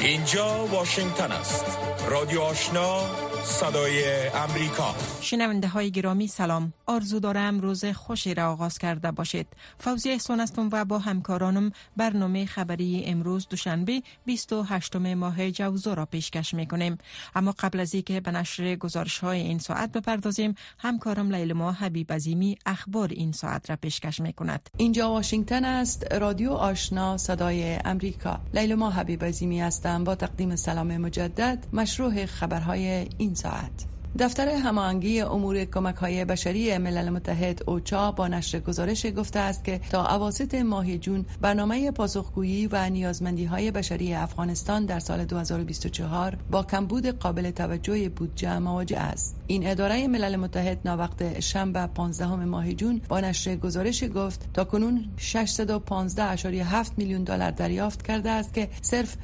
اینجا واشنگتن است. رادیو آشنا، صدای امریکا. شنونده های گرامی سلام. آرزو دارم روز خوشی را آغاز کرده باشید. فوزیه احسان هستم و با همکارانم برنامه خبری امروز دوشنبه 28 ماه جوزا را پیشکش میکنیم. اما قبل از اینکه به نشر گزارش های این ساعت بپردازیم، همکارم لیلما حبیب عظیمی اخبار این ساعت را پیشکش میکند. اینجا واشنگتن است. رادیو آشنا، صدای امریکا. لیلما حبیب عظیمی هستم با تقدیم سلام مجدد. مشروع خبرهای این ساعت. دفتر هماهنگی امور کمک‌های بشری ملل متحد اوچا با نشر گزارش گفته است که تا اواسط ماه جون برنامه پاسخگویی و نیازمندی‌های بشری افغانستان در سال 2024 با کمبود قابل توجه بودجه مواجه است. این اداره ملل متحد ناوقت شنبه 15 ماه جون با نشر گزارش گفت تاکنون 615.7 میلیون دلار دریافت کرده است که صرف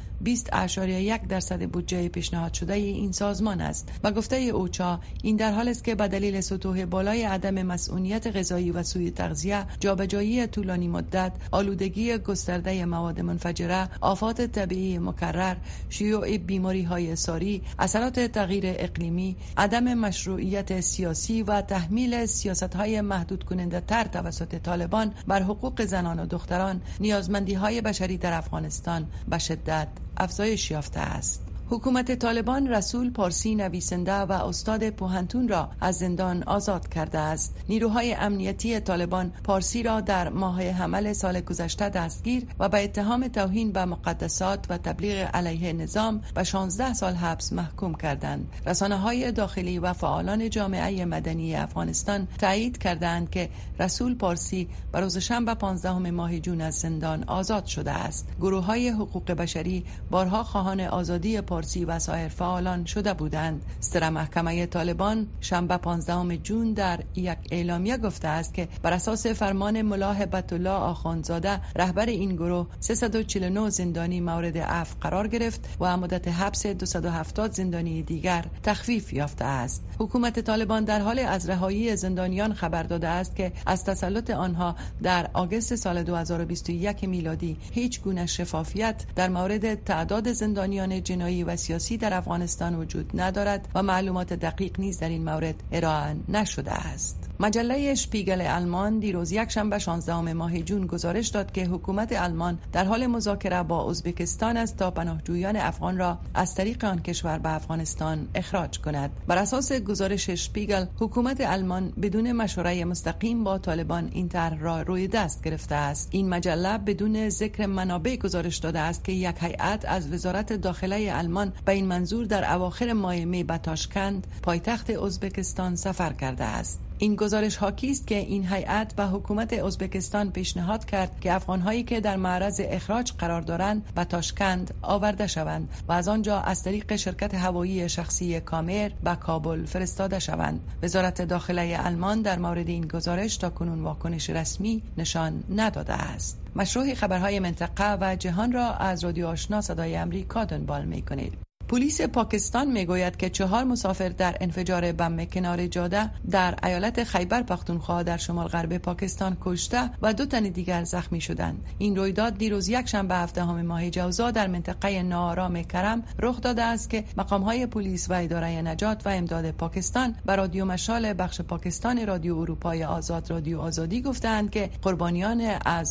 20.1% بودجه پیشنهاد شده این سازمان است. و گفته اوچا این در حال است که به دلیل سطوح بالای عدم مسئولیت غذایی و سوء تغذیه، جابجایی طولانی مدت، آلودگی گسترده مواد منفجره، آفات طبیعی مکرر، شیوع بیماری‌های ساری، اثرات تغییر اقلیمی، عدم مشروعیت سیاسی و تحمیل سیاست‌های محدود کننده تر توسط طالبان بر حقوق زنان و دختران، نیازمندی‌های بشری در افغانستان به شدت افزایش یافته است. حکومت طالبان رسول پارسی نویسنده و استاد پوهنتون را از زندان آزاد کرده است. نیروهای امنیتی طالبان پارسی را در ماه حمل سال گذشته دستگیر و به اتهام توهین به مقدسات و تبلیغ علیه نظام به 16 سال حبس محکوم کردند. رسانه‌های داخلی و فعالان جامعه مدنی افغانستان تایید کردند که رسول پارسی به روز شنبه 15 ماه جون از زندان آزاد شده است. گروه‌های حقوق بشری بارها خواهان آزادی پارسی و سایر فعالان شده بودند. ستر محکمه طالبان شنبه 15 جون در یک اعلامیه گفته است که بر اساس فرمان ملا هبت الله آخوندزاده رهبر این گروه 349 زندانی مورد عفو قرار گرفت و مدت حبس 270 زندانی دیگر تخفیف یافته است. حکومت طالبان در حال از رهایی زندانیان خبر داده است که از تسلط آنها در آگوست سال 2021 میلادی هیچ گونه شفافیت در مورد تعداد زندانیان جنایی و سیاسی در افغانستان وجود ندارد و معلومات دقیق نیز در این مورد ارائه نشده است. مجله شپیگل آلمان دیروز یکشنبه 16 ماه جون گزارش داد که حکومت آلمان در حال مذاکره با ازبکستان است تا پناهجویان افغان را از طریق آن کشور به افغانستان اخراج کند. بر اساس گزارش شپیگل، حکومت آلمان بدون مشوره مستقیم با طالبان این طرح را روی دست گرفته است. این مجله بدون ذکر منابع گزارش داده است که یک هیئت از وزارت داخله آلمان به این منظور در اواخر ماه می به تاشکند، پایتخت ازبکستان سفر کرده است. این گزارش حاکی است که این هیئت به حکومت ازبکستان پیشنهاد کرد که افغان‌هایی که در معرض اخراج قرار دارند به تاشکند آورده شوند و از آنجا از طریق شرکت هوایی شخصی کامر به کابل فرستاده شوند. وزارت داخله آلمان در مورد این گزارش تاکنون واکنش رسمی نشان نداده است. مشروع خبرهای منطقه و جهان را از رادیو آشنا صدای امریکا دنبال می‌کنید. پلیس پاکستان میگوید که 4 مسافر در انفجار بم کنار جاده در ایالت خیبر پختونخوا در شمال غرب پاکستان کشته و 2 تن دیگر زخمی شدند. این رویداد دیروز یکشنبه 17 ماه جوزا در منطقه ناآرام کرم رخ داده است که مقام‌های پلیس و اداره نجات و امداد پاکستان به رادیو مشال بخش پاکستان رادیو اروپای آزاد رادیو آزادی گفتند که قربانیان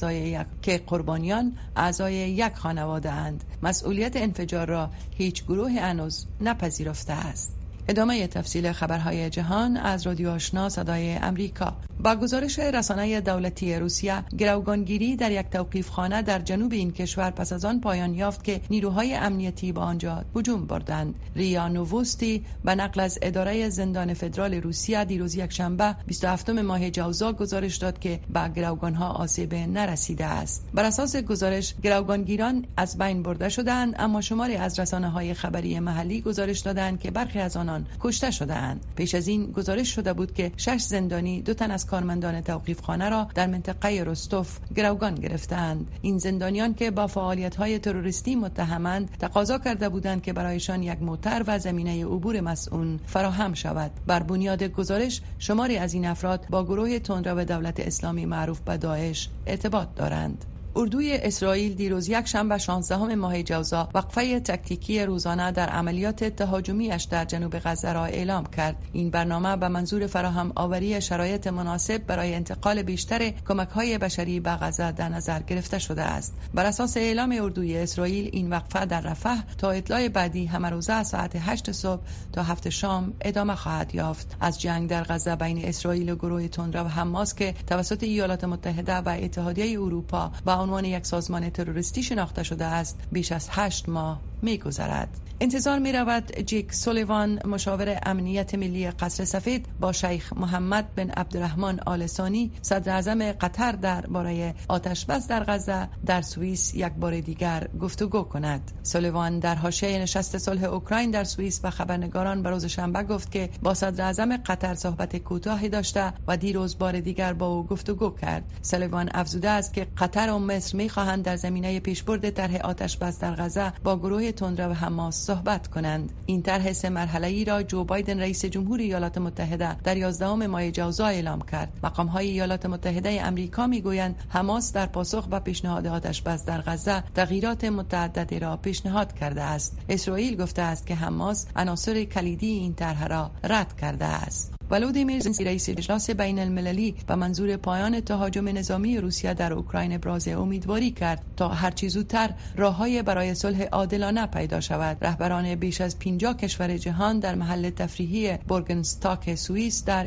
اعضای یک خانواده اند. مسئولیت انفجار را هیچ گروه هنوز نپذیرفته است. ادامه تفصیل خبرهای جهان از رادیو آشنا صدای امریکا. با گزارش رسانه دولتی روسیه، گروگانگیری در یک توقیفخانه در جنوب این کشور پس از آن پایان یافت که نیروهای امنیتی به آنجا هجوم بردند. ریا نووستی به نقل از اداره زندان فدرال روسیه دیروز یکشنبه 27 ماه جوزا گزارش داد که به گروگانها آسیب نرسیده است. بر اساس گزارش، گروگانگیران از بین برده شدند، اما شماری از رسانه‌های خبری محلی گزارش دادند که برخی از آنان کشته شدند. پیش از این گزارش شده بود که 6 زندانی 2 تن از کارمندان توقیفخانه را در منطقه رستوف گروگان گرفتند. این زندانیان که با فعالیت‌های تروریستی متهمند، تقاضا کرده بودند که برایشان یک موتر و زمینه عبور مسئول فراهم شود. بر بنیاد گزارش، شماری از این افراد با گروه تندرو دولت اسلامی معروف به داعش ارتباط دارند. اردوی اسرائیل دیروز یکشنبه 16 ماه جوزا وقفه تکتیکی روزانه در عملیات تهاجمی‌اش در جنوب غزه را اعلام کرد. این برنامه به منظور فراهم آوری شرایط مناسب برای انتقال بیشتر کمک‌های بشری به غزه در نظر گرفته شده است. بر اساس اعلام اردوی اسرائیل این وقفه در رفح تا اطلاع بعدی همه روزه از ساعت 8 صبح تا 7 شام ادامه خواهد یافت. از جنگ در غزه بین اسرائیل و گروه تندرو و حماس که توسط ایالات متحده و اتحادیه اروپا به عنوان یک سازمان تروریستی شناخته شده است بیش از 8 ماه می‌گذرد. انتظار می‌رود جیک سولیوان مشاور امنیت ملی قصر سفید با شیخ محمد بن عبدالرحمن آل ثانی صدر اعظم قطر درباره آتش‌بس در غزه در سوئیس یک بار دیگر گفتگو کند. سولیوان در حاشیه نشست صلح اوکراین در سوئیس به خبرنگاران به روز شنبه گفت که با صدر اعظم قطر صحبت کوتاهی داشته و دیروز بار دیگر با او گفتگو کرد. سولیوان افزوده است که قطر و مصر می‌خواهند در زمینه پیشبرد طرح آتش‌بس در غزه با گروه تندرو و حماس صحبت کنند. این طرح 3 مرحله‌ای را جو بایدن رئیس جمهور ایالات متحده در 11 ماه جوزا اعلام کرد. مقام‌های ایالات متحده آمریکا می‌گویند حماس در پاسخ به پیشنهاد آتش‌بس در غزه تغییرات متعددی را پیشنهاد کرده است. اسرائیل گفته است که حماس عناصر کلیدی این طرح را رد کرده است. ولودیمیر زلنسکی رئیس اجلاس بین المللی به منظور پایان تهاجم نظامی روسیه در اوکراین ابراز امیدواری کرد تا هر چه زودتر راه‌های برای صلح عادلانه پیدا شود. رهبران بیش از 50 کشور جهان در محل تفریحی بورگنستاک سوئیس در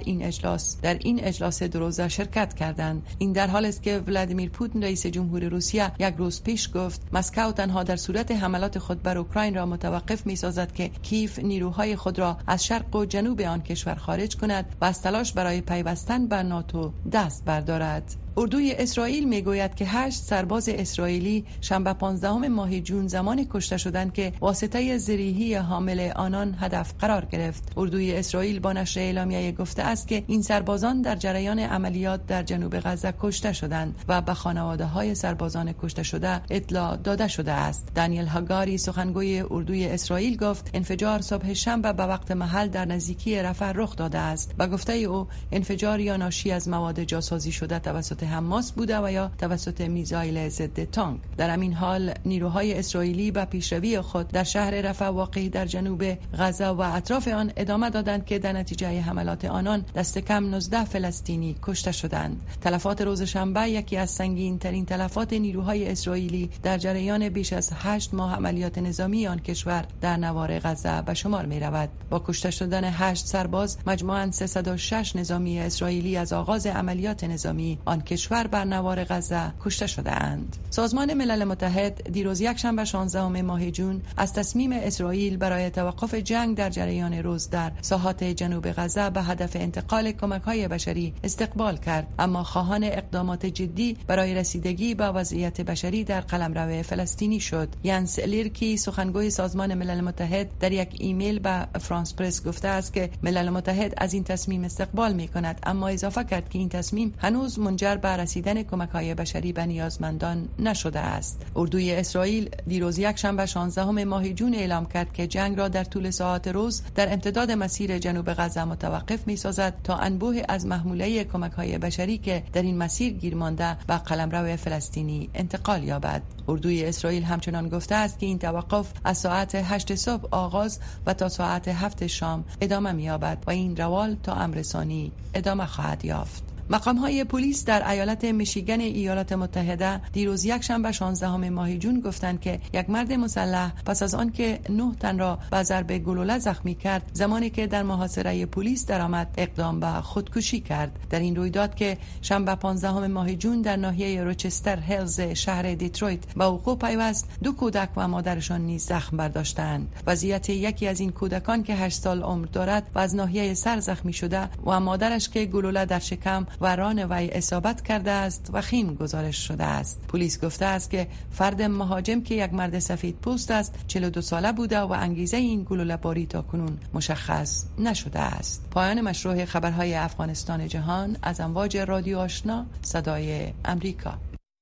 این اجلاس 2 روزه شرکت کردند. این در حالی است که ولادیمیر پوتین رئیس جمهور روسیه یک روز پیش گفت مسکو تنها در صورت حملات خود بر اوکراین را متوقف می‌سازد که کیف نیروهای خود را از شرق و جنوب آن کشور خارج کند و از تلاش برای پیوستن به ناتو دست بردارد. اردوی اسرائیل میگوید که 8 سرباز اسرائیلی شنبه 15 ماه جون زمانی کشته شدند که واسطه زرهی حامل آنان هدف قرار گرفت. اردوی اسرائیل با نشر اعلامیه گفته است که این سربازان در جریان عملیات در جنوب غزه کشته شدند و به خانواده‌های سربازان کشته شده اطلاع داده شده است. دانیل هاگاری سخنگوی اردوی اسرائیل گفت انفجار صبح شنبه به وقت محل در نزدیکی رفح رخ داده است. به گفته او انفجار یا ناشی از مواد جاسازی شده توسط حماس بوده و یا توسط میزایل ضد تانک. در همین حال نیروهای اسرائیلی به پیشروی خود در شهر رفح واقع در جنوب غزه و اطراف آن ادامه دادند که در نتیجه حملات آنان دست کم 19 فلسطینی کشته شدند. تلفات روز شنبه یکی از سنگین ترین تلفات نیروهای اسرائیلی در جریان بیش از 8 ماه عملیات نظامی آن کشور در نوار غزه به شمار می رود. با کشته شدن 8 سرباز مجموعاً 306 نظامی اسرائیلی از آغاز عملیات نظامی آن کشور بر نوار غزه کشته شده اند. سازمان ملل متحد دیروز یکشنبه 16 ماه جون از تصمیم اسرائیل برای توقف جنگ در جریان روز در ساحات جنوب غزه به هدف انتقال کمک‌های بشری استقبال کرد، اما خواهان اقدامات جدی برای رسیدگی به وضعیت بشری در قلمرو فلسطینی شد. ینس لیرکی سخنگوی سازمان ملل متحد در یک ایمیل به فرانس پرس گفته است که ملل متحد از این تصمیم استقبال می‌کند، اما اضافه کرد که این تصمیم هنوز منجر به رسیدن کمک‌های بشری به نیازمندان نشده است. اردوی اسرائیل دیروز یکشنبه 16 ماه جون اعلام کرد که جنگ را در طول ساعات روز در امتداد مسیر جنوب غزه متوقف می‌سازد تا انبوه از محموله کمک‌های بشری که در این مسیر گیر مانده به قلمرو فلسطینی انتقال یابد. اردوی اسرائیل همچنان گفته است که این توقف از ساعت 8 صبح آغاز و تا ساعت 7 شام ادامه می‌یابد و این روال تا امر ثانی ادامه خواهد یافت. مقام‌های پلیس در ایالت میشیگن ایالات متحده دیروز یکشنبه 16 ماه جون گفتند که یک مرد مسلح پس از آن که 9 تن را با ضرب گلوله زخمی کرد زمانی که در محاصره پلیس درآمد اقدام به خودکشی کرد. در این رویداد که شنبه 15 ماه جون در ناحیه روچستر هیلز شهر دیترویت به وقوع پیوست، 2 کودک و مادرشان نیز زخم برداشتند. وضعیت یکی از این کودکان که 8 سال عمر دارد و از ناحیه سر زخمی شده و مادرش که گلوله در شکم و ران وی اصابت کرده است وخیم گزارش شده است. پلیس گفته است که فرد مهاجم که یک مرد سفید پوست است 42 ساله بوده و انگیزه این گلوله باری تا کنون مشخص نشده است. پایان مشروع خبرهای افغانستان جهان از امواج رادیو آشنا صدای امریکا.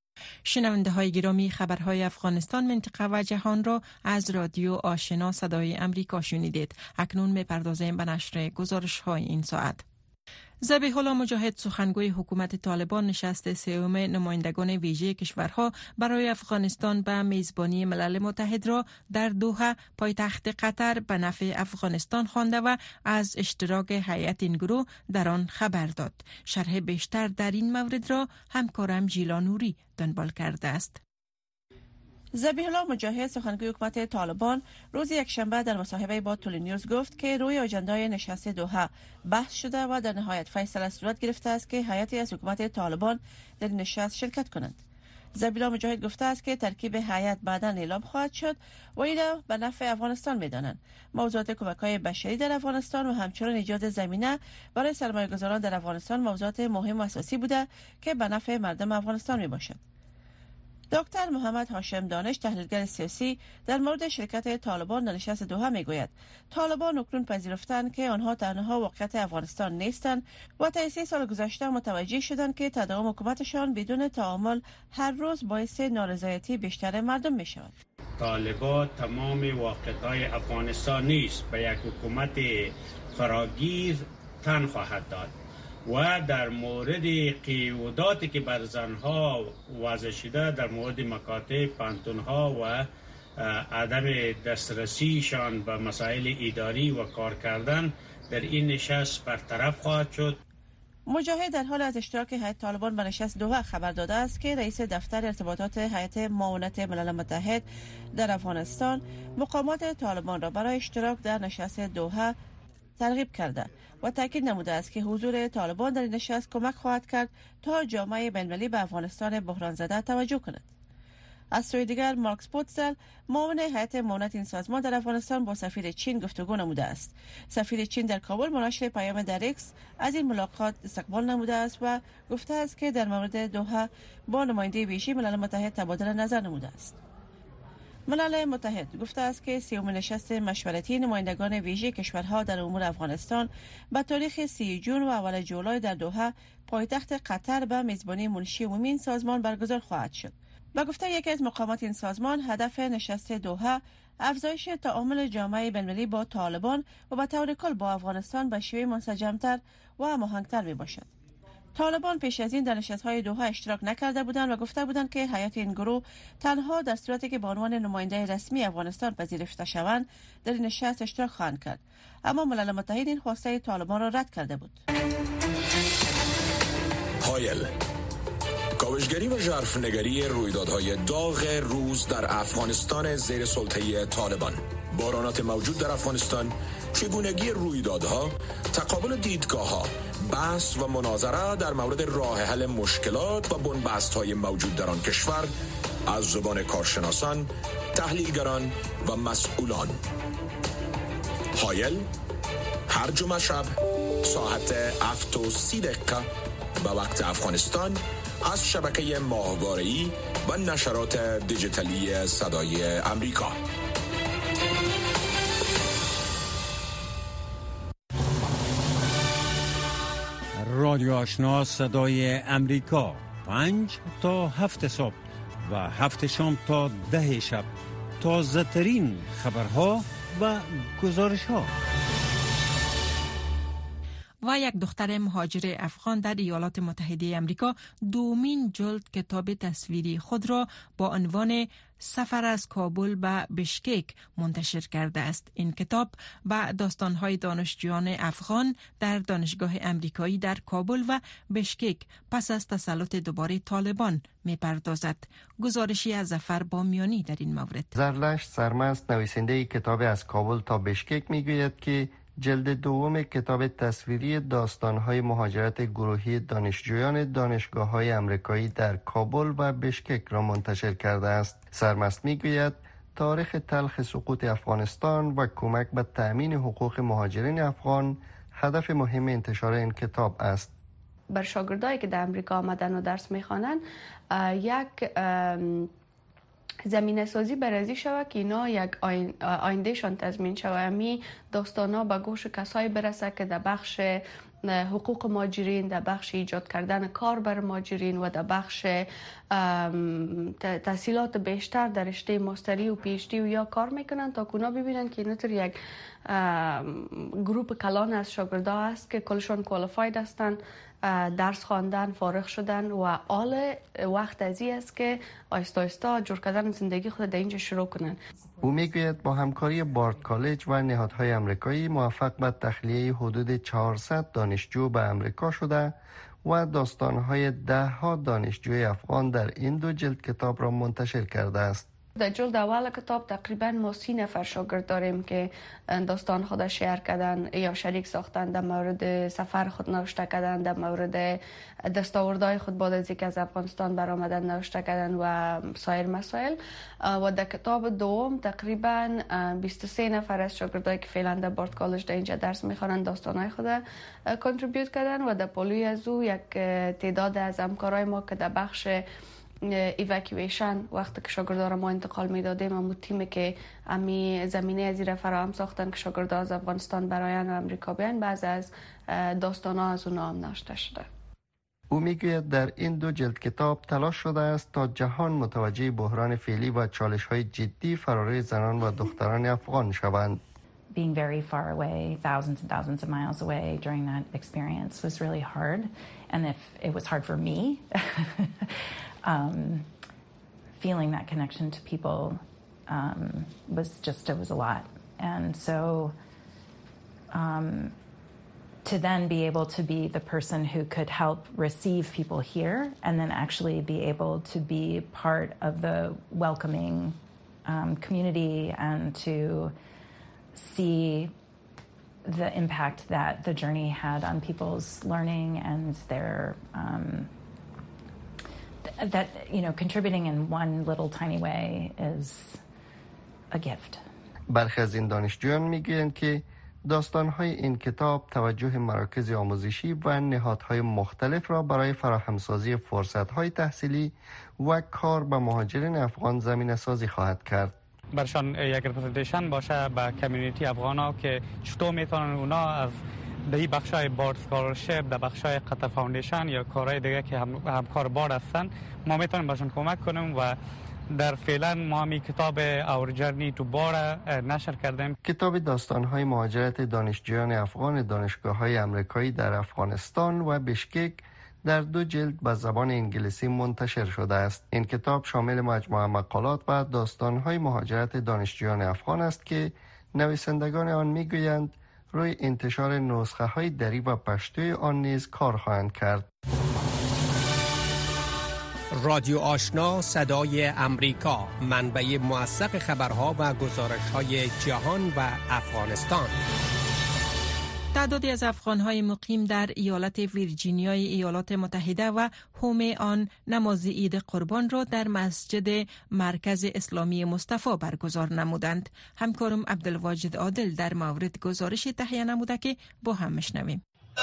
شنونده های گرامی، خبرهای افغانستان، منطقه و جهان را از رادیو آشنا صدای امریکا شنیدید. اکنون می‌پردازیم به نشر گزارش های این ساعت. ذبیح الله مجاهد سخنگوی حکومت طالبان نشست سوم نمایندگان ویژه کشورها برای افغانستان به میزبانی ملل متحد را در دوحه پایتخت قطر به نفع افغانستان خوانده و از اشتراک هیئت این گروه در آن خبر داد. شرح بیشتر در این مورد را همکارم جیلا نوری دنبال کرده است. ذبیح الله مجاهد سخنگوی حکومت طالبان روز یکشنبه در مصاحبه با تلنیوز گفت که روی اجندای نشست دوحه بحث شده و در نهایت فیصله صورت گرفته است که هیئتی از حکومت طالبان در نشست شرکت کنند. ذبیح الله مجاهد گفته است که ترکیب هیئت بعداً اعلام خواهد شد و این را به نفع افغانستان می‌دانند. موضوعات کمک‌های بشری در افغانستان و همچنین ایجاد زمینه برای سرمایه‌گذاران در افغانستان موضوعات مهم و اساسی بوده که به نفع مردم افغانستان میباشد. دکتر محمد هاشم دانش تحلیلگر سیاسی در مورد شرکت طالبان در نشست دوحه میگوید طالبان اکنون پذیرفتند که آنها تنها واقعیت افغانستان نیستند و تا 3 سال گذشته متوجه شدند که تداوم حکومتشان بدون تعامل هر روز باعث نارضایتی بیشتر مردم می شود. طالبان تمام واقعیت‌های افغانستان نیست، به یک حکومت فراگیر تن خواهد داد و در مورد قیوداتی که بر زنها وضع شده، در مورد مکاتب، پانتونها و عدم دسترسیشان به مسائل اداری و کار کردن در این نشست برطرف خواهد شد. مجاهد در حال از اشتراک هیئت طالبان به نشست دوحه خبر داده است که رئیس دفتر ارتباطات هیئت معاونت ملل متحد در افغانستان مقامات طالبان را برای اشتراک در نشست دوحه ترغیب کرده و تاکید نموده است که حضور طالبان در این نشست کمک خواهد کرد تا جامعه بین‌المللی به افغانستان بحران زده توجه کند. از سوی دیگر مارکس پوتزل معاون هیئت معاونت این سازمان در افغانستان با سفیر چین گفتگو نموده است. سفیر چین در کابل مناشر پیام در ایکس از این ملاقات استقبال نموده است و گفته است که در مورد دوحه با نماینده ویژه ملل متحد تبادل نظر نموده است. ملل متحد گفته است که 30 نشست مشورتی نمایندگان ویژه کشورها در امور افغانستان به تاریخ 30 جون و اول جولای در دوحه پایتخت قطر به میزبانی منشی عمومی این سازمان برگزار خواهد شد. با گفته یکی از مقامات این سازمان، هدف نشست دوحه افزایش تعامل جامعه بین‌المللی با طالبان و به طور کل با افغانستان به شیوه منسجم‌تر و هماهنگ‌تر میباشد. طالبان پیش از این در نشست‌های دوحه اشتراک نکرده بودند و گفته بودند که هیئت این گروه تنها در صورتی که به عنوان نماینده رسمی افغانستان پذیرفته شوند در این نشست اشتراک خواهند کرد، اما ملل متحد این خواسته طالبان را رد کرده بود. هایل کاوشگری و ژرفنگری رویدادهای داغ روز در افغانستان زیر سلطه طالبان، بحرانات موجود در افغانستان، چگونگی رویدادها، تقابل دیدگاه‌ها، بحث و مناظره در مورد راه حل مشکلات و بنبست‌های موجود در آن کشور از زبان کارشناسان، تحلیلگران و مسئولان. هایل هر جمعه شب ساعت 7:30 به وقت افغانستان از شبکه ماهواره‌ای و نشرات دیجیتالی صدای امریکا. رادیو آشنا صدای امریکا 5 تا 7 صبح و 7 شام تا 10 شب، تازه ترین خبرها و گزارش ها. و یک دختر مهاجر افغان در ایالات متحده آمریکا دومین جلد کتاب تصویری خود را با عنوان سفر از کابل به بشکک منتشر کرده است. این کتاب به داستان‌های دانشجویان افغان در دانشگاه امریکایی در کابل و بشکک پس از تسلط دوباره طالبان می‌پردازد. گزارشی از ظفر بامیانی در این مورد. زرلشت سرمست نویسنده کتاب از کابل تا بشکک میگوید که جلد دوم کتاب تصویری داستان‌های مهاجرت گروهی دانشجویان دانشگاه‌های آمریکایی در کابل و بشکک را منتشر کرده است. سرمست می‌گوید تاریخ تلخ سقوط افغانستان و کمک به تأمین حقوق مهاجرین افغان هدف مهم انتشار این کتاب است. بر شاگردایی که در امریکا آمدن و درس می‌خوانند یک زمینه سازی برازی شود که اینا یک آیندهشان تضمین شود. امی داستانا به گوش کسایی برسه که در بخش حقوق مهاجرین، در بخش ایجاد کردن کار بر مهاجرین و در بخش تحصیلات بیشتر در رشته ماستری و پی اچ دی و یا کار میکنن تا اونا ببینن که اینطور یک گروپ کلان از شاگردا است که کلشون کوالیفاید هستن، درس خواندن، فارغ شدن و آل وقت ازی است که آیستا آیستا جور کردن زندگی خود در اینجا شروع کنن. او میگوید با همکاری بارد کالج و نهادهای امریکایی موفق به تخلیه حدود 400 دانشجو به امریکا شده و داستانهای ده‌ها دانشجوی افغان در این 2 جلد کتاب را منتشر کرده است. در جلد اول کتاب تقریبا ما 30 نفر شاگرد داریم که داستان خود شیر کردن یا شریک ساختن، در مورد سفر خود نوشته کردن، در مورد دستاوردهای خود بعد از اینکه از افغانستان برآمدن نوشته کردن و سایر مسائل. و در کتاب دوم تقریبا 23 نفر از شاگردایی که فعلا در بارد کالج در اینجا درس میخوانند داستانهای خود کانتریبیوت کردن و در پلوی از او یک تعداد از همکارای ما که در بخش ایواکیویشن وقتی که شاگردا را ما انتقال میدادیم، اما تیمی که امی زمینه از این فراهم ساختن که شاگردا از افغانستان براین و امریکا بیان، بعض از داستانا از اونا هم نوشته شده. او میگوید در این 2 جلد کتاب تلاش شده است تا جهان متوجه بحران فعلی و چالش‌های جدی فراری زنان و دختران افغان شوند. Being very far away, thousands and thousands of miles away during that experience was really hard. And if it was hard for me, feeling that connection to people it was a lot. And so to then be able to be the person who could help receive people here and then actually be able to be part of the welcoming community and to see the impact that the journey had on people's learning and their that contributing in one little tiny way is a gift. برخی از این دانشجویان میگویند که داستان‌های این کتاب توجه مراکز آموزشی و نهادهای مختلف را برای فراهمسازی فرصت‌های تحصیلی و کار به مهاجرین افغان زمینه‌سازی خواهد کرد. برشان یک رپرزنتیشن باشه به کمیونیتی افغانا که چطور میتونن اونا از در بخشای بارد اسکالرشپ، در بخشای قطر فاوندیشن یا کارهای دیگه که همکار بارد هستن، ما میتونیم برشان کمک کنیم و در فعلا ما می کتاب اور جرنی تو بارد نشر کردیم. کتاب داستان‌های مهاجرت دانشجویان افغان دانشگاه‌های امریکایی در افغانستان و بشکک در 2 جلد به زبان انگلیسی منتشر شده است. این کتاب شامل مجموعه مقالات و داستان‌های مهاجرت دانشجویان افغان است که نویسندگان آن می‌گویند روی انتشار نسخه‌های دری و پشتوی آن نیز کار خواهند کرد. رادیو آشنا صدای امریکا، منبع موثق خبرها و گزارش‌های جهان و افغانستان. تعدادی از افغان‌های مقیم در ایالت ویرجینیای ایالات متحده و حوم آن نماز عید قربان را در مسجد مرکز اسلامی مصطفی برگزار نمودند. همکارم عبدالواجد عادل در مورد گزارش تهیه نموده که با هم میشنویم.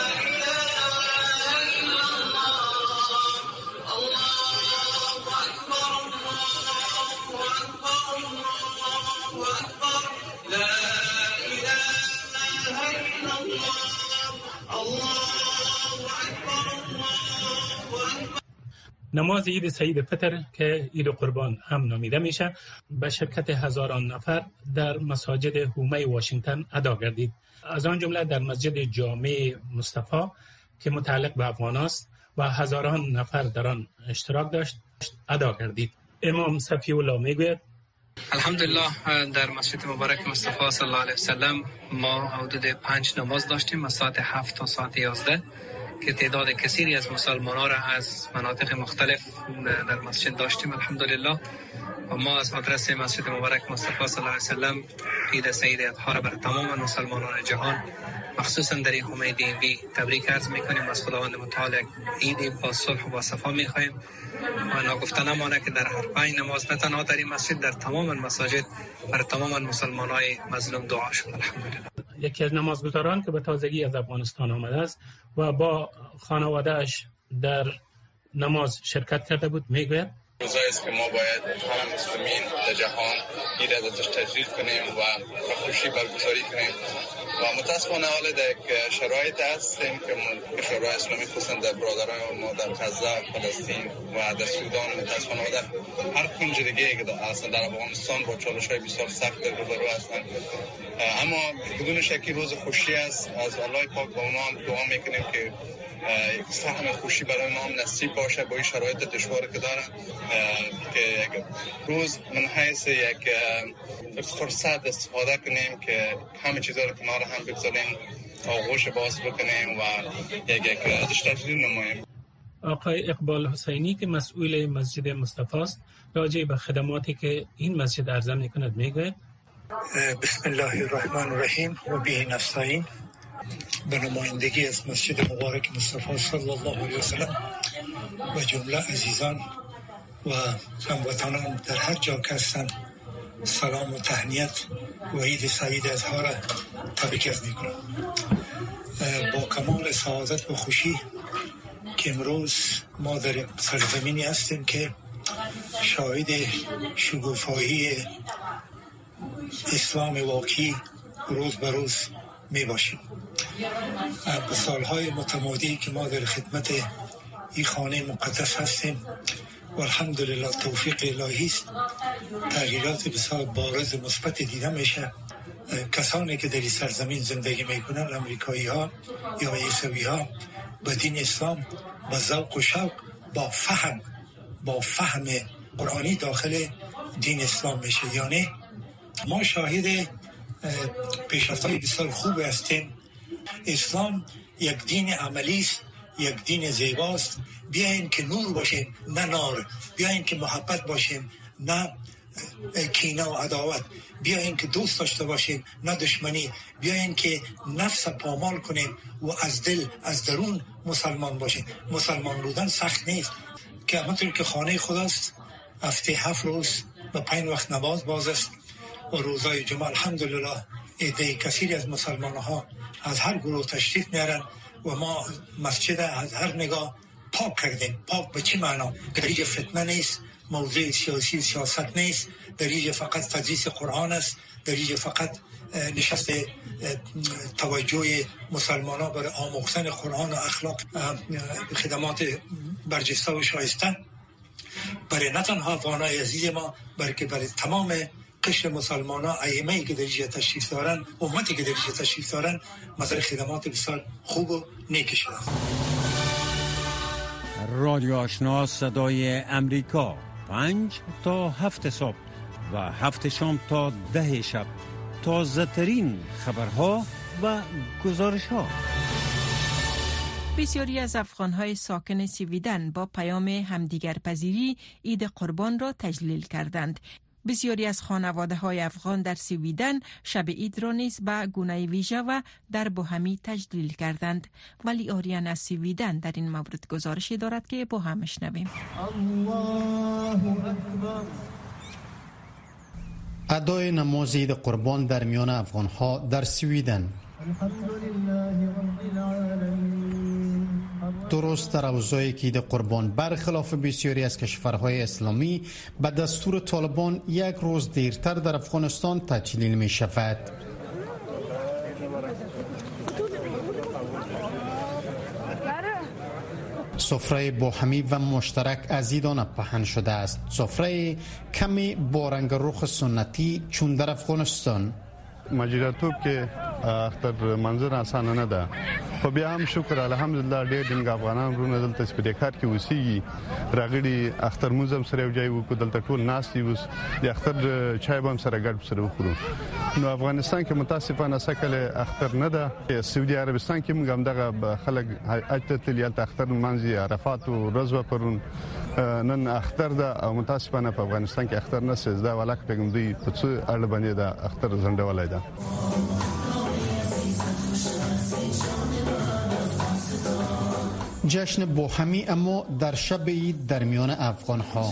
نماز عید سعید فطر که عید قربان هم نامیده میشه به شرکت هزاران نفر در مساجد حومه واشنگتن ادا گردید. از آن جمله در مسجد جامع مصطفی که متعلق به افغان است و هزاران نفر در آن اشتراک داشت ادا گردید. امام صفی الله میگوید الحمدلله در مسجد مبارک مصطفی صلی الله علیه وسلم ما حدود 5 نماز داشتیم از ساعت 7 تا ساعت 11 که تعداد کثیری از مسلمانان را از مناطق مختلف در مسجد داشتیم الحمدلله. و ما از آدرس مسجد مبارک مصطفی صلی الله علیه وسلم عید سعید اضحی را بر تمام مسلمانان جهان مخصوصا در این حومه DMV تبریک عرض میکنیم. از خداوند متعال عید با صلح و با صفا میخواهیم و ناگفته نمانه که در هر 5 نماز نه تنها در این مسجد در تمام مساجد بر تمام مسلمانای مظلوم دعا شد الحمدلله. یکی از نمازگزاران که به تازگی از افغانستان آمده است و با خانواده‌اش در نماز شرکت کرده بود میگوید روزایی است که ما باید همه مسلمین در جهان این را ازش تجلیل کنیم و خوشی برگزاری کنیم و متاسفانه حالا در شرایط هستیم که شورای اسلامی خصوصا در برادران ما در غزه، فلسطین و در سودان متاسفانه و در هر کنج دیگه که اصلا در افغانستان با چالش‌های بسیار سخت روبرو هستند، اما بدون شکی روز خوشی است. از الله پاک با اونها هم دعا میکنیم که یک سهم خوشی برای ما هم نصیب باشه با این شرایط دشواری که دارن، که یک روز من حیث یک فرصت استفاده کنیم که همه چیزا رو کنار هم بگذاریم، آغوش باز بکنیم و یک ازش تجلیل نماییم. آقای اقبال حسینی که مسئول مسجد مصطفی است راجع به خدماتی که این مسجد عرضه می‌کند میگه: بسم الله الرحمن الرحیم و به نستعین. به نمایندگی از مسجد مبارک مصطفی صلی الله علیه وسلم و جمله عزیزان و هموطنان در هر جا که هستند سلام و تهنیت و عید سعید اضحا را تبریک عرض می‌کنم. با کمال سعادت و خوشی که امروز ما در سرزمینی هستیم که شاهد شکوفایی اسلام واقعی روز به روز می باشیم. به سالهای متمادی که ما در خدمت این خانه مقدس هستیم و الحمدلله توفیق الهی است، تغییرات بسیار بارز مثبت دیده میشه. کسانی که در این سرزمین زندگی میکنن، امریکایی ها یا عیسوی ها، به دین اسلام با ذوق و شوق با فهم قرآنی داخل دین اسلام میشه. یعنی ما شاهد پیشرفت‌های بسیار خوب هستیم. اسلام یک دین عملی است، یک دین زیباست. بیاین که نور باشیم نه نار، بیاین که محبت باشیم نه کینه و عداوت، بیاین که دوست داشته باشیم نه دشمنی، بیاین که نفس پامال کنیم و از دل از درون مسلمان باشیم. مسلمان بودن سخت نیست، که همونطور که خانه خداست هفته 7 روز و 5 وقت نماز باز است و روزای جمعه الحمدلله عده کثیری از مسلمان ها از هر گروه تشریف میارن و ما مسجد از هر نگاه پاک کردیم. پاک به چی معنا؟ در اینجا فتنه نیست، موضوع سیاسی سیاست نیست، در اینجا فقط تدریس قرآن است، در اینجا فقط نشست توجه مسلمان ها برای آموختن قرآن و اخلاق، خدمات برجسته و شایسته برای نه تنها افغانای عزیز ما، بلکه برای تمام قشر مسلمان ها، ائمه‌ای که در اینجا تشریف دارن، امتی که در اینجا تشریف دارن، مثلا خدمات بسیار خوب و نیک شده. رادیو آشنا صدای امریکا 5 تا 7 صبح و 7 شام تا 10 شب، تازه ترین خبرها و گزارش‌ها. بسیاری از افغان‌های ساکن سویدن با پیام همدیگر پذیری عید قربان را تجلیل کردند. بسیاری از خانواده‌های افغان در سویدن شب عید را نیز به گونه ویژه و در بوهمی تجلیل کردند. ولی آریان از سویدن در این مورد گزارشی دارد که با هم شنویم. ادای نماز عید قربان در میان افغان‌ها در سویدن. درست در اوضاعی که عید قربان برخلاف بسیاری از کشورهای اسلامی به دستور طالبان یک روز دیرتر در افغانستان تجلیل می شود. سفره باهمی و مشترک از عیدانه پهن شده است. سفره کمی با رنگ رخ سنتی چون در افغانستان. مجیراتوب که اختر منظر آسانه نه ده، خو بیا هم شکر الحمدلله ډېر دنګ افغانان ورونه دلته سپیډیکار کې اوسېږي، راغلي اختر موزم سره یو ځای وکړو، دلته ټول ناست یو، د اختر چای به هم سره ګډ سره وخورو. نو افغانستان کې متاسفانه سکل اختر نه ده. سعودي عربستان کې موږ هم دغه خلک حج ته تللي، هلته اختر لمانځي، عرفات و ورځ به پرون نن اختر ده او متاسفانه په افغانستان کې اختر نه سزده ولاک پیغام دوی په څه اړه باندې ده اختر ځنډولای ده. جشن باهمی اما در شب عید در میان افغان‌ها.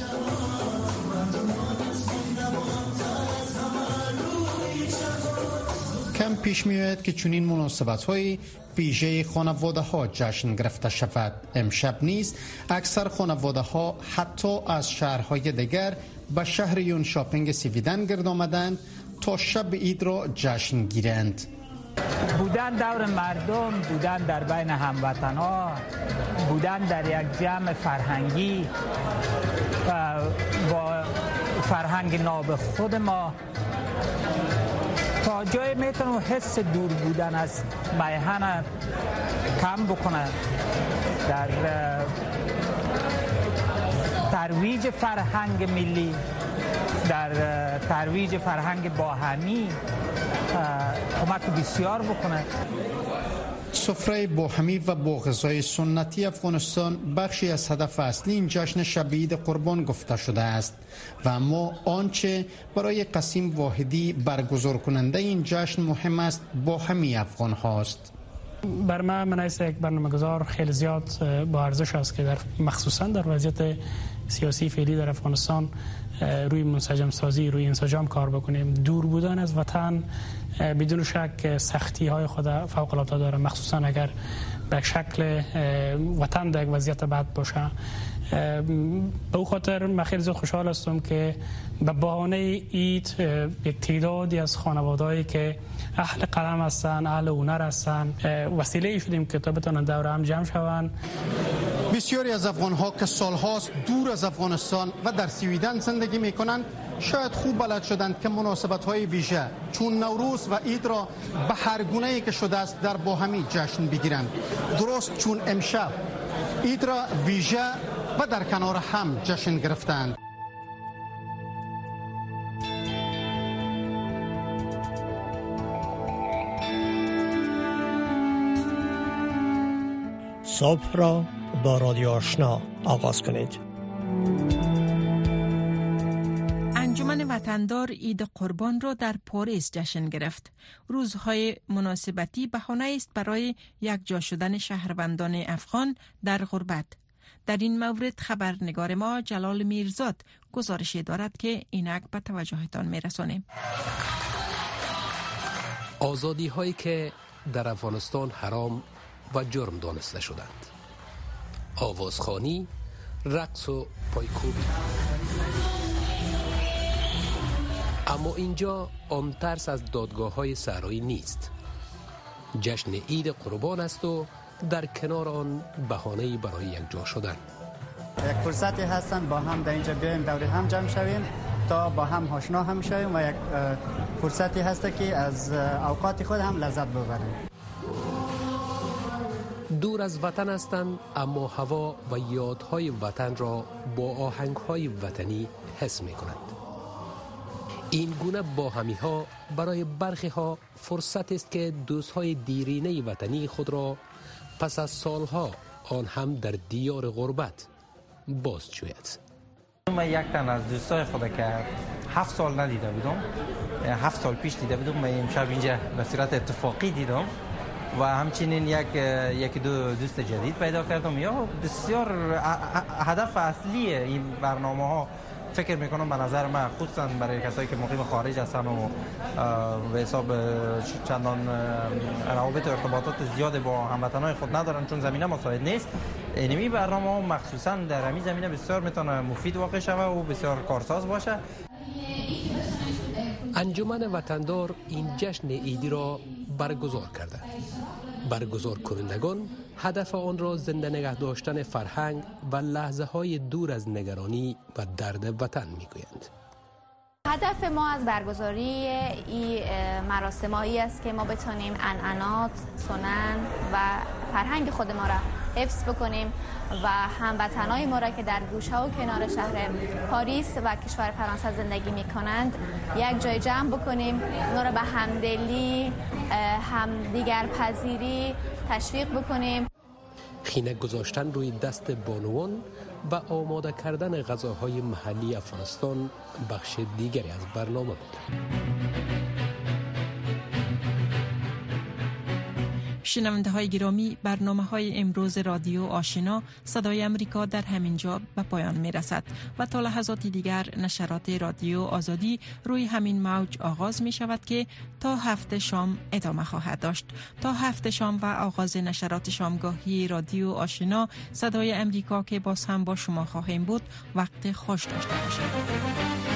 کم کم پیش می آید که چنین مناسبت های ویژه خانواده ها جشن گرفته شود. امشب نیز اکثر خانواده ها حتی از شهرهای دیگر به شهر یون شاپینگ سیویدن گرد آمدند تا شب عید را جشن گیرند. بودن دور مردم، بودن در بین هموطنها، بودن در یک جمع فرهنگی با فرهنگ ناب خود ما تا جای میتونه حس دور بودن از میهن کم بکنه. در ترویج فرهنگ ملی، در ترویج فرهنگ باهمی کمک بسیار بکنه. سفره باهمی و با غذای سنتی افغانستان بخشی از هدف اصلی این جشن شب عید قربان گفته شده است و اما آنچه برای قسیم واحدی برگزار کننده این جشن مهم است باهمی افغان هاست. بر من از یک برنامه‌گذار خیلی زیاد با ارزش است که مخصوصا در وضعیت سیاسی فعلی در افغانستان روی منسجم سازی، روی انسجام کار بکنیم. دور بودن از وطن بدون شک سختی های خود فوق العاده داره، مخصوصا اگر به شکل وطن در یک وضعیت بد باشه. به او خاطر من خیلی زیاد خوشحال هستم که به بهانه عید یک تعدادی از خانوادهایی که اهل قلم هستن، اهل هنر هستن، وسیله شدیم که تا بتونن دور هم جمع شوند. بسیاری از افغان‌ها که سال‌هاست دور از افغانستان و در سویدن زندگی می‌کنند شاید خوب بلد شدند که مناسبت‌های ویژه چون نوروز و عید را به هر گونه‌ای که شده است در باهمی جشن بگیرند. درست چون امشب عید را ویژه و در کنار هم جشن گرفتند. صبح را با رادیو آشنا آغاز کنید. انجمن وطندار عید قربان را در پاریس جشن گرفت. روزهای مناسبتی بهانه است برای یک جا شدن شهروندان افغان در غربت. در این مورد خبرنگار ما جلال میرزاد گزارشی دارد که اینک به توجهتان میرسانیم. آزادی هایی که در افغانستان حرام و جرم دانسته شدند. آوازخوانی، رقص و پایکوبی. اما اینجا آمترس از دادگاه‌های صحرایی نیست. جشن عید قربان است و در کنار آن بهانه‌ای برای یک جا شدن. یک فرصتی هستن با هم در اینجا بیایم دور هم جمع شویم تا با هم آشنا هم شویم و یک فرصتی هست که از اوقات خود هم لذت ببریم. دور از وطن هستند اما هوا و یادهای وطن را با آهنگهای وطنی حس می کنند. این گونه باهمی ها برای برخی ها فرصت است که دوستهای دیرینه وطنی خود را پس از سالها آن هم در دیار غربت بازجوید. من یک تن از دوستای خود که 7 سال ندیده بودم، 7 سال پیش دیده بودم، من امشب اینجا به صورت اتفاقی دیدم و همچنین یک دو دوست جدید پیدا کردم. یا بسیار هدف اصلی این برنامه ها فکر میکنم به نظر من خصوصا برای کسایی که مقیم خارج هستن و به حساب چندان روابط و ارتباطات زیاد با هموطنای خود ندارن چون زمینه مساعد نیست، اینمی برنامه ها مخصوصا در همین زمینه بسیار میتونه مفید واقع شوه و بسیار کارساز باشه. انجمن وطندار این جشن عیدی را برگزار کرده. برگزار کنندگان هدف آن را زنده نگه داشتن فرهنگ و لحظه های دور از نگرانی و درد وطن میگویند. هدف ما از برگزاری این مراسمایی است که ما بتونیم عنعنات، سنن و فرهنگ خود ما را حفظ بکنیم و هموطنای ما را که در گوشه و کنار شهر پاریس و کشور فرانسه زندگی می‌کنند یک جای جمع بکنیم، اونا را به همدلی، همدیگر پذیری تشویق بکنیم. خینه گذاشتن روی دست بانوان و آماده کردن غذاهای محلی افغانستان بخش دیگری از برنامه بود. شنونده های گرامی، برنامه های امروز رادیو آشنا صدای امریکا در همین جا به پایان می رسد و تا لحظات دیگر نشرات رادیو آزادی روی همین موج آغاز می شود که تا 7 شام ادامه خواهد داشت. تا 7 شام و آغاز نشرات شامگاهی رادیو آشنا صدای امریکا که باز هم با شما خواهیم بود، وقت خوش داشته باشید.